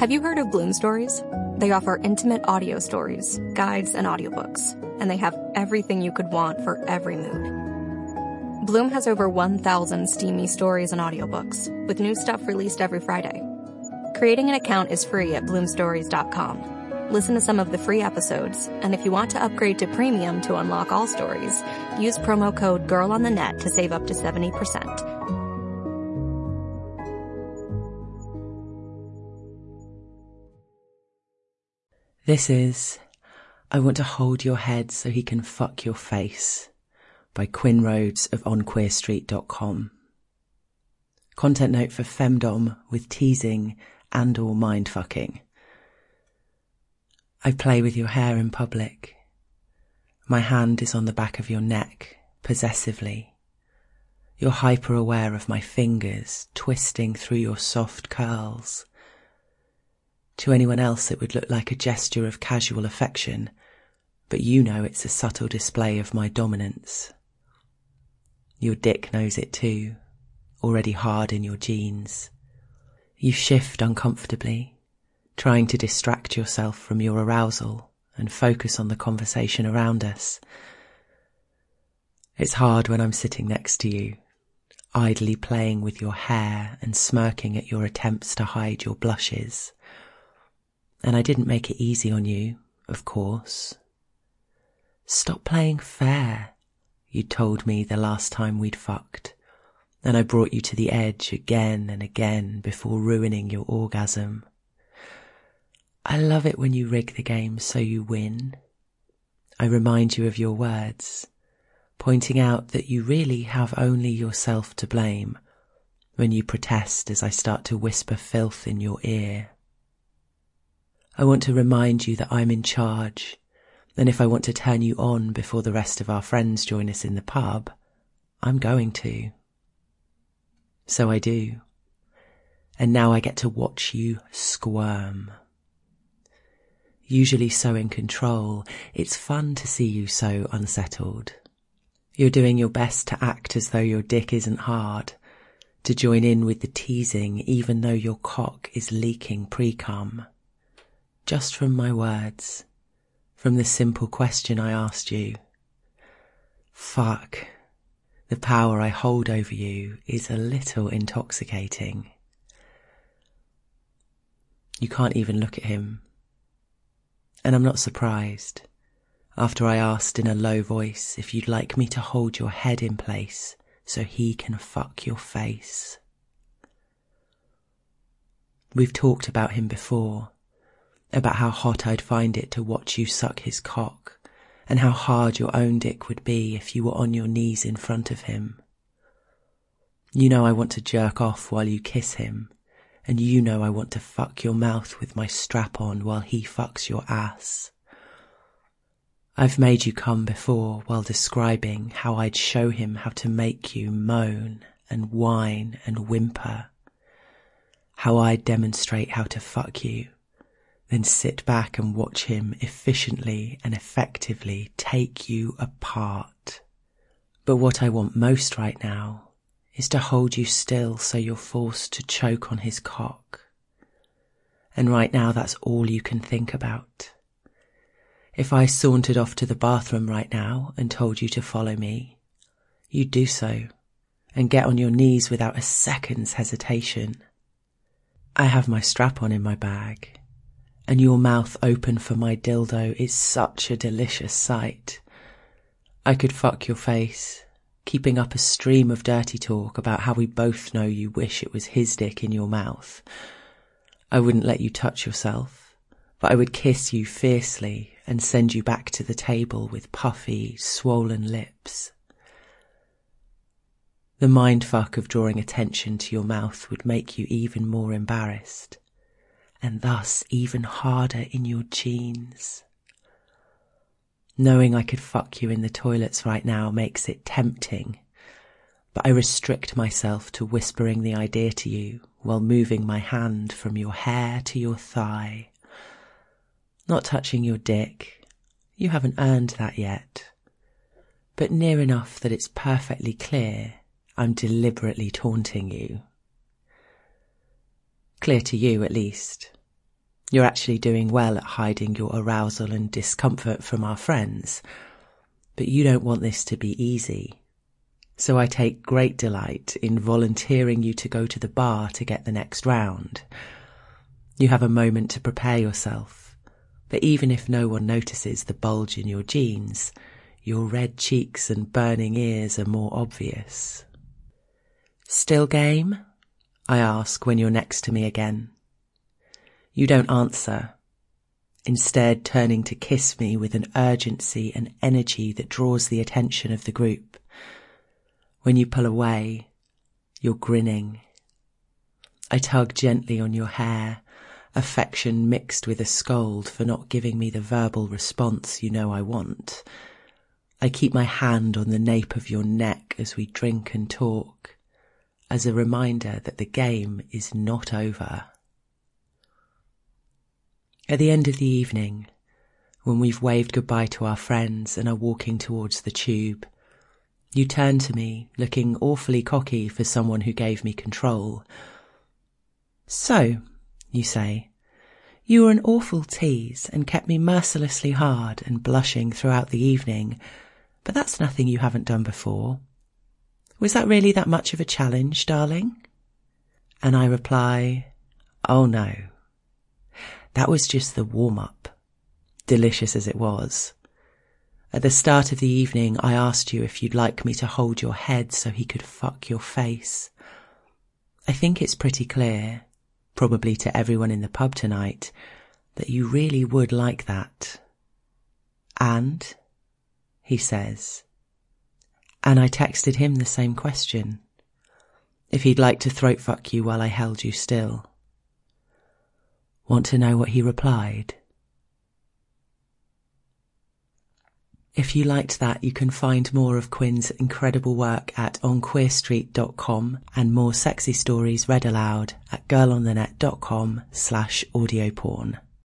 Have you heard of Bloom Stories? They offer intimate audio stories, guides, and audiobooks, and they have everything you could want for every mood. Bloom has over 1,000 steamy stories and audiobooks, with new stuff released every Friday. Creating an account is free at bloomstories.com. Listen to some of the free episodes, and if you want to upgrade to premium to unlock all stories, use promo code GIRLONTHENET to save up to 70%. This is I Want to Hold Your Head So He Can Fuck Your Face by Quinn Rhodes of OnQueerStreet.com. Content note for femdom with teasing and or mindfucking. I play with your hair in public. My hand is on the back of your neck, possessively. You're hyper aware of my fingers twisting through your soft curls. To anyone else it would look like a gesture of casual affection, but you know it's a subtle display of my dominance. Your dick knows it too, already hard in your jeans. You shift uncomfortably, trying to distract yourself from your arousal and focus on the conversation around us. It's hard when I'm sitting next to you, idly playing with your hair and smirking at your attempts to hide your blushes. And I didn't make it easy on you, of course. Stop playing fair, you told me the last time we'd fucked, and I brought you to the edge again and again before ruining your orgasm. I love it when you rig the game so you win. I remind you of your words, pointing out that you really have only yourself to blame when you protest as I start to whisper filth in your ear. I want to remind you that I'm in charge, and if I want to turn you on before the rest of our friends join us in the pub, I'm going to. So I do. And now I get to watch you squirm. Usually so in control, it's fun to see you so unsettled. You're doing your best to act as though your dick isn't hard, to join in with the teasing even though your cock is leaking pre-cum. Just from my words, from the simple question I asked you. Fuck, the power I hold over you is a little intoxicating. You can't even look at him. And I'm not surprised, after I asked in a low voice if you'd like me to hold your head in place so he can fuck your face. We've talked about him before, about how hot I'd find it to watch you suck his cock, and how hard your own dick would be if you were on your knees in front of him. You know I want to jerk off while you kiss him, and you know I want to fuck your mouth with my strap on while he fucks your ass. I've made you come before while describing how I'd show him how to make you moan and whine and whimper, how I'd demonstrate how to fuck you, then sit back and watch him efficiently and effectively take you apart. But what I want most right now is to hold you still so you're forced to choke on his cock. And right now that's all you can think about. If I sauntered off to the bathroom right now and told you to follow me, you'd do so and get on your knees without a second's hesitation. I have my strap on in my bag, and your mouth open for my dildo is such a delicious sight. I could fuck your face, keeping up a stream of dirty talk about how we both know you wish it was his dick in your mouth. I wouldn't let you touch yourself, but I would kiss you fiercely and send you back to the table with puffy, swollen lips. The mindfuck of drawing attention to your mouth would make you even more embarrassed, and thus even harder in your jeans. Knowing I could fuck you in the toilets right now makes it tempting, but I restrict myself to whispering the idea to you while moving my hand from your hair to your thigh. Not touching your dick, you haven't earned that yet, but near enough that it's perfectly clear I'm deliberately taunting you. Clear to you, at least, You're actually doing well at hiding your arousal and discomfort from our friends, but you don't want this to be easy. So I take great delight in volunteering you to go to the bar to get the next round. You have a moment to prepare yourself, but even if no one notices the bulge in your jeans, your red cheeks and burning ears are more obvious. Still game? I ask when you're next to me again. You don't answer, instead turning to kiss me with an urgency and energy that draws the attention of the group. When you pull away, you're grinning. I tug gently on your hair, affection mixed with a scold for not giving me the verbal response you know I want. I keep my hand on the nape of your neck as we drink and talk, as a reminder that the game is not over. At the end of the evening, when we've waved goodbye to our friends and are walking towards the tube, you turn to me, looking awfully cocky for someone who gave me control. So, you say, you were an awful tease and kept me mercilessly hard and blushing throughout the evening, but that's nothing you haven't done before. Was that really that much of a challenge, darling? And I reply, oh no. That was just the warm-up, delicious as it was. At the start of the evening, I asked you if you'd like me to hold your head so he could fuck your face. I think it's pretty clear, probably to everyone in the pub tonight, that you really would like that. And, he says. And I texted him the same question. If he'd like to throat fuck you while I held you still. Want to know what he replied? If you liked that, you can find more of Quinn's incredible work at onqueerstreet.com and more sexy stories read aloud at girlonthenet.com/audioporn.